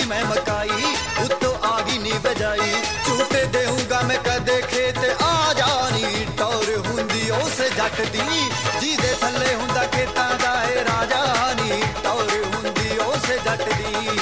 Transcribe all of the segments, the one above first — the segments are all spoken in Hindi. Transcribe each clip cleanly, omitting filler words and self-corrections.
मैं मकाई, उत्तो आगी नी बजाई। झूटे देऊंगा मैं कदे खेत आ जानी, टौर हुंदी उस जट दी जिदे थल्ले हुंदा खेतां दा ए राजा नी, टौर हुंदी उस जट दी।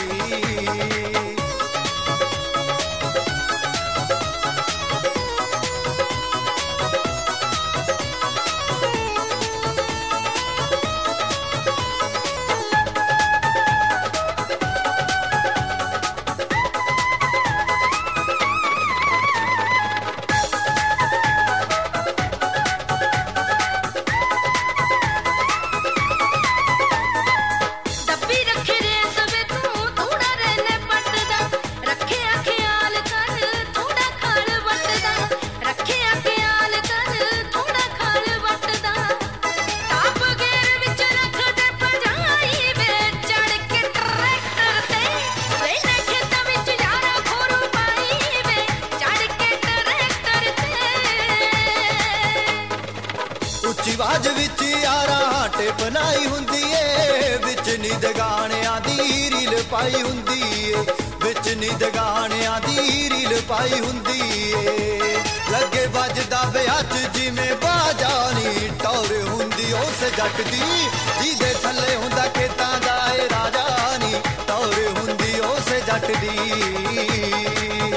आवाज विच यारा टेप बनाई हुंदी ए, विच निद गाणियां दी रील पाई हुंदी ए, विच निद गाणियां दी रील पाई हुंदी ए। लगे वजदा ब्याच जिवें बाजानी, टौर हुंदी उस जट दी जिदे थल्ले हुंदा खेतां दा ए राजा नी, टौर हुंदी उस जट दी।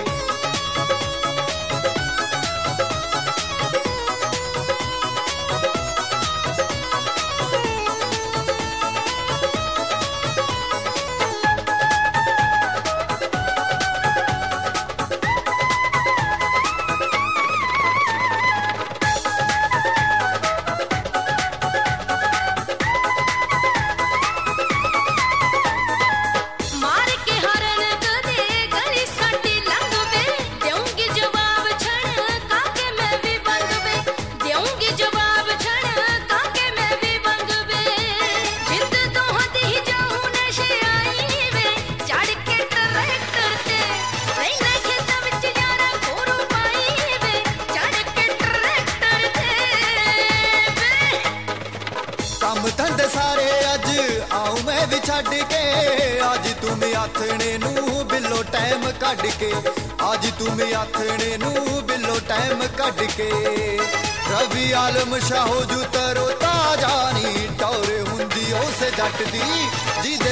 काम धंधे सारे अज आऊं मैं भी छड्ड के, अज तुम आथने नू बिलो टाइम कढ के, अज तुम आथने नू बिलो टाइम कढ के। रवि आलम शाहो जू तरो ताजा नी, टौर हुंदी उस जट दी जिदे